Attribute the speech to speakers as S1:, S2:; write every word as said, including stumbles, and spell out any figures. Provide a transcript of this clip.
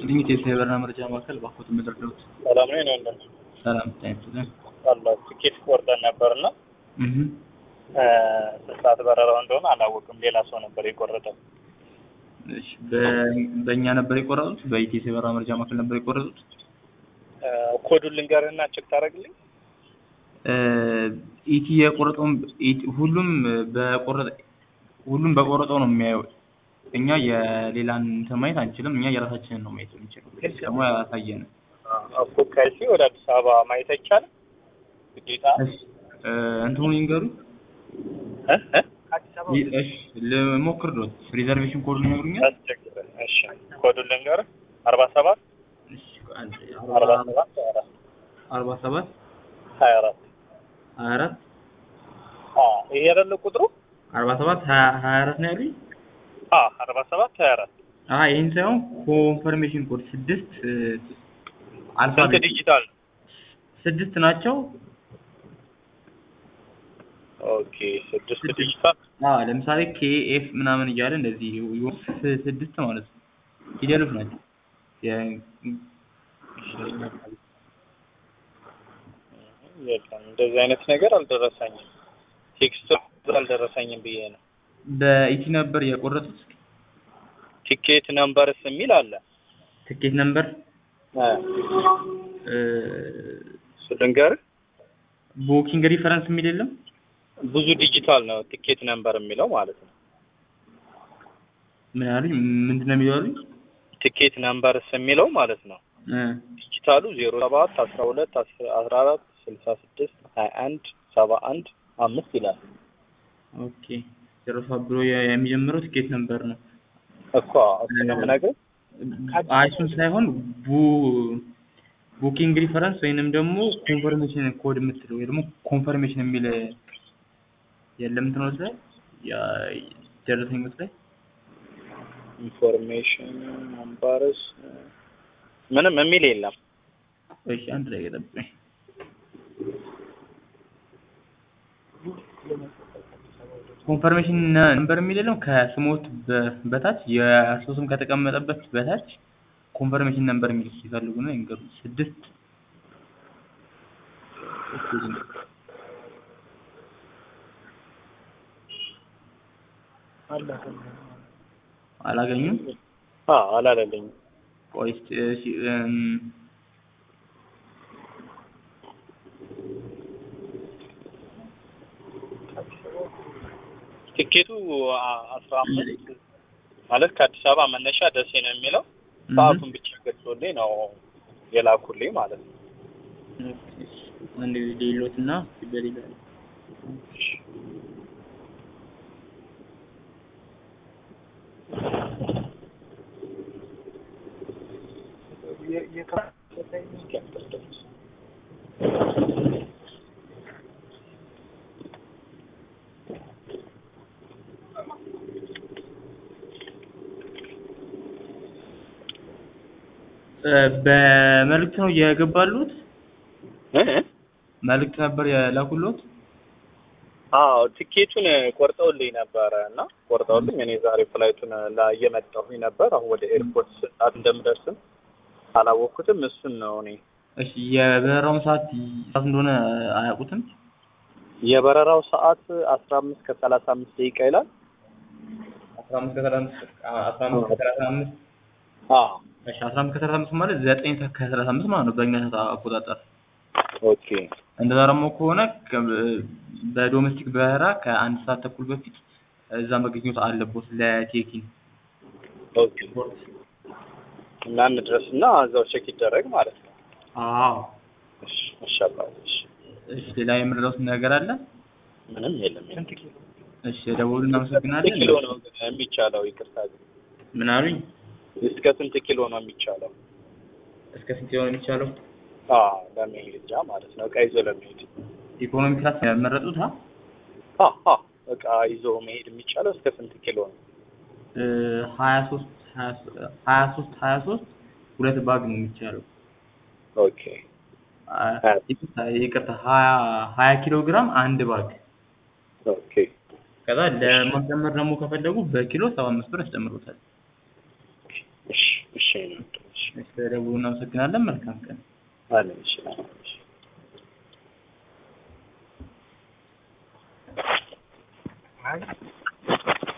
S1: ይስጥልኝ የቴሌብርና መረጃ ማዕከል ባኮት መድረዶት
S2: ሰላም ነው ነው እንደምን
S1: ሰላም ታይቱልን
S2: አላህ ትኬት ቆርጠን ነበርና
S1: እህ
S2: ሰዓት በረራው እንደሆነ አላወቅም ሌላ ሰው ነበር የቆረጠው
S1: እሺ በእኛ ነበር የቆረጡት በኢቴሌብርና መረጃ ማዕከል ነበር የቆረጡት
S2: ኮዱን ልንገርህና ቼክ ታደርግልኝ
S1: ኢቲ የቆረጠው ሁሉም በቆረጠ ሁሉም በቆረጠው ነው የሚያየው እኛ የሌላን ማየት አንችልም እኛ የራሳችንን ነው ማየት የምንችለው ደግሞ ያሳየን
S2: አፎ ከሲ ወደ አዲስ አበባ ማየት አይቻልም ግዴታ
S1: እንትኑን ይንገሩ
S2: እ እ አዲስ አበባ
S1: እሺ ለሞክር ነው ሪዘርቬሽን ኮድ ነው ይነግሩኛል
S2: እሺ ኮዱን ልንገርህ አርባ ሰባት
S1: እሺ
S2: አርባ ሰባት
S1: አርባ ሰባት
S2: ሀያ አራት
S1: ሀያ አራት
S2: አ ይሄ አይደለ ቁጥሩ
S1: አርባ ሰባት ሀያ አራት ነው ያሉኝ
S2: አ አርባ ሰባት ሀያ አራት
S1: አይ ይሄን ሳይሆን ኮንፈርሜሽን ኮድ ስድስት አልፋቤት
S2: ዲጂታል
S1: ስድስት ናቸው
S2: ኦኬ ስድስት ዲጂታል
S1: አዎ ለምሳሌ ኬኤፍ ምናምን እያለ እንደዚህ ስድስት ማለት ነው ፊደሎች ናቸው የ
S2: የለም እንደዚህ አይነት ነገር አልደረሰኝም ቴክስት አልደረሰኝም ብዬ ነው
S1: በኢቲ ነበር የቆረጡት
S2: ቲኬት ነምበርስ የሚል አለ
S1: ቲኬት ነምበር እ
S2: ስለንገር
S1: ቡኪንግ ሪፈረንስ የሚል የለም
S2: ብዙ ዲጂታል ነው ቲኬት ነምበር የሚለው ማለት ነው
S1: ምን ያሉኝ ምንድነው የሚለው
S2: ቲኬት ነምበርስ የሚለው ማለት ነው
S1: እ
S2: ዲጂታሉ ዜሮ ሰባት አስራ ሁለት አስራ አራት ስልሳ ስድስት ሀያ አንድ ሰባ አንድ አምስት ይላል
S1: ኦኬ ዜሮ ሰባት ብሎ የሚጀምረው ቲኬት ነምበር ነው
S2: እኮ እሱንም ነገር
S1: አይሱን ሳይሆን ቡ ቡኪንግ ሪፈረንስ ወይንም ደግሞ ኮንፈርሜሽን ኮድ የምትለው ወይ ደግሞ ኮንፈርሜሽን የሚል የለም እንትኖች ላይ ያ ደረሰኞች ላይ
S2: ኢንፎርሜሽን ነምበርስ ምንም የሚል የለም
S1: እሺ አንድ ላይ ገጠብኝ ኮንፈርሜሽን ነምበር የሚለው ከስሞት በታች የሶስም ከተቀመጠበት በታች ኮንፈርሜሽን ነምበር የሚል ሲፈልጉ ነው እንግዲህ ስድስት አላገኙም
S2: አዎ አላለልኝም
S1: ቆይ እሺ
S2: ቲኬቱ አስራ አምስት ማለት ከአዲስ አበባ መነሻ ደሴ ነው የሚለው ሰዓቱን ብቻ ገልጾልኝ ነው የላኩልኝ ማለት ነው
S1: አንድ ሌሎትና በሌላ በመልእክት ነው የገባሉት
S2: እ
S1: መልእክት ነበር የላኩልዎት
S2: አዎ ቲኬቱን ቆርጠውልኝ ነበር እና ቆርጠውልኝ እኔ ዛሬ ፍላይቱን ላይ እየመጣሁኝ ነበር አሁን ወደ ኤርፖርት ሰዓት እንደምደርስም አላወቅኩትም እሱን ነው እኔ
S1: እሺ የበረራው ሰዓት ሰዓት እንደሆነ አያውቁትም
S2: የበረራው ሰዓት አስራ አምስት ከሰላሳ አምስት ደቂቃ ይላል
S1: አስራ አምስት ከሰላሳ አምስት አስራ አምስት ከሰላሳ አምስት
S2: አዎ
S1: እሺ አስራ አምስት ከሰላሳ አምስት ማለት ዘጠኝ ከሰላሳ አምስት ማለት ነው በእኛ ሰዓት አቆጣጠር
S2: ኦኬ
S1: እንደዛ ደግሞ ከሆነ በዶሜስቲክ በረራ ከአንድ ሰዓት ተኩል በፊት እዛ መገኘት አለበት ለቼኪን
S2: ኦኬ እና እንድረስና እዛው ቼክ ይደረግ ማለት ነው
S1: አዎ
S2: እሺ ማሻአላህ እሺ
S1: እሺ ሌላ የምንረዳው ነገር አለ
S2: ምንም የለም ስንት ኪሎ
S1: እሺ ደውሉ እናመሰግናለን
S2: ኪሎ ነው የሚቻለው ይቅርታ
S1: ምን አሉኝ
S2: እስከ ስንት ኪሎ ነው የሚቻለው
S1: እስከ ስንት ኪሎ ነው የሚቻለው
S2: አዎ ለመሄጃ ማለት ነው እቃ ይዞ ለመሄድ
S1: ኢኮኖሚ ክላስ ያመረጡት አ
S2: አዎ እቃ ይዞ መሄድ የሚቻለው እስከ ስንት ኪሎ ነው
S1: ሀያ ሶስት ሀያ ሶስት ሀያ ሶስት ሁለት ባግ ነው የሚቻለው
S2: ኦኬ
S1: ይቅርታ ሀያ ሀያ ኪሎ ግራም አንድ ባግ
S2: ኦኬ
S1: ከዛ ለማስጨመር ደግሞ ከፈለጉ በኪሎ ሰባ አምስት ብር ያስጨምሩታል
S2: እሺ እሺ
S1: ስለደውሉ እናመሰግናለን። መልካም ቀን።
S2: አለ እሺ እሺ